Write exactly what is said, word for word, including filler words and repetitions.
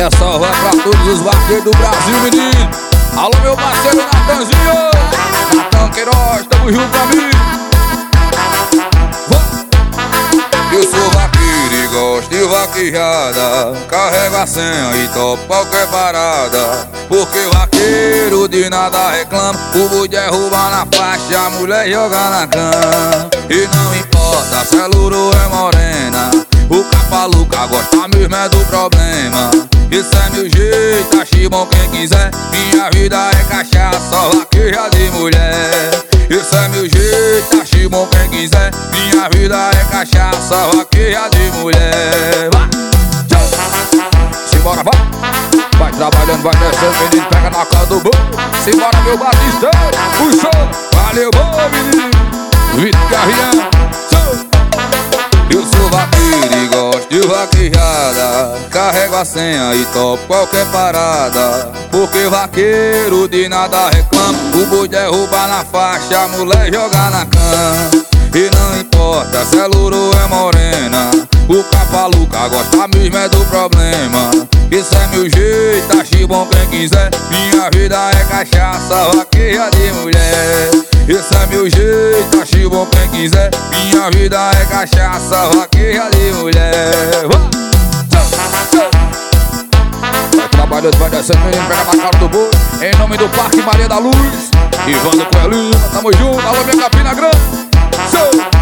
Essa vai pra todos os vaqueiros do Brasil, menino. Alô, meu parceiro Natanzinho, Natan Queiroz, tamo junto, amigo. Eu sou vaqueiro e gosto de vaquejada, carrego a senha e topo qualquer parada. Porque vaqueiro de nada reclama, o boi derruba na faixa, a mulher joga na cama. E não importa se é louro ou é morena, o capaluca gosta mesmo é do problema. Isso é meu jeito, ache bom quem quiser. Minha vida é cachaça, só vaqueja de mulher. Isso é meu jeito, ache bom quem quiser. Minha vida é cachaça, só vaqueja de mulher. Vai! Simbora, vai! Vai trabalhando, vai descendo, menino, pega na cara do boi. Simbora, meu Batista, puxou. Valeu, bom, menino. Vitor Carrião, sou. Eu sou vaqueiro e gosto de vaquejada, carrego a senha e topo qualquer parada. Porque vaqueiro de nada reclama, o boi derruba na faixa, a mulher joga na cama. E não importa se é louro ou é morena, o capaluca gosta mesmo é do problema. Isso é meu jeito, ache bom quem quiser. Minha vida é cachaça, vaqueja de mulher. Isso é meu jeito, ache bom quem quiser. Minha vida é cachaça, vaqueja de mulher. Vai trabalhando, vai descendo, menino, pega na cara do boi. Em nome do Parque Maria da Luz, Ivando Coelhinho, tamo junto, alô minha Campina Grande. Show!